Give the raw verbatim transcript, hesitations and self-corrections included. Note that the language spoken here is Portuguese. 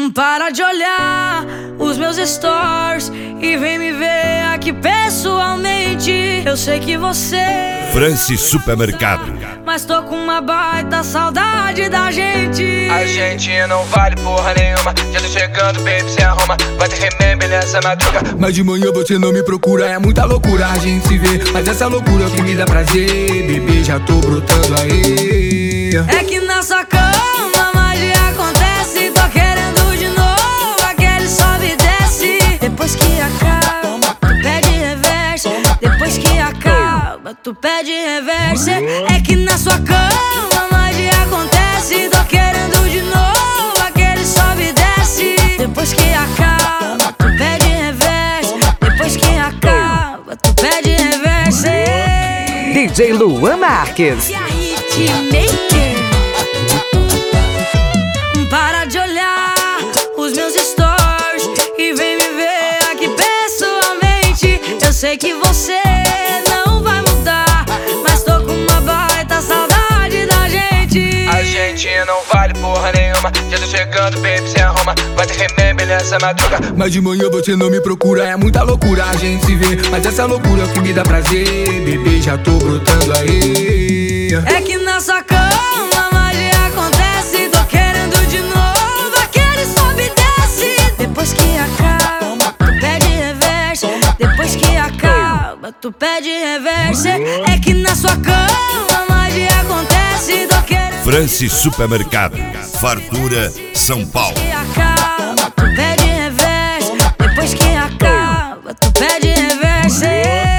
Para de olhar os meus stories e vem me ver aqui pessoalmente. Eu sei que você Franci Supermercado, mas tô com uma baita saudade da gente. A gente não vale porra nenhuma. Já tô chegando, baby, se arruma. Vai ter remember nessa madruga. Mas de manhã você não me procura. É muita loucura a gente se vê, mas essa loucura é o que me dá prazer. Bebê, já tô brotando aí. É que na sua cama magia acontece. Tô querendo de novo aquele sobe e desce. Depois que acaba, tu pede reverse. Depois que acaba, tu pede reverse. É que na sua cama magia acontece. Tô querendo de novo aquele sobe e desce. Depois que acaba, tu pede reverse. Depois que acaba, tu pede reverse. D J Luan Marques. E a Hitmaker. Para de olhar os meus stories e vem me ver aqui pessoalmente. Eu sei que você não vai mudar, mas tô com uma baita saudade da gente. A gente não vale porra nenhuma. Já tô chegando, baby, se arruma. Vai ter remember nessa madruga. Mas de manhã você não me procura. É muita loucura a gente se vê, mas essa loucura é o que me dá prazer. Bebê, já tô brotando aí. É que na sua cama magia acontece. Tô querendo de novo aquele sobe e desce. Depois que acaba, tu pede reverse. Depois que acaba, tu pede reverse. É que na sua cama magia acontece. Tô querendo Franci Supermercado, Fartura, São Paulo. que acaba, tu pede reverse. Depois que acaba, tu pede reverse.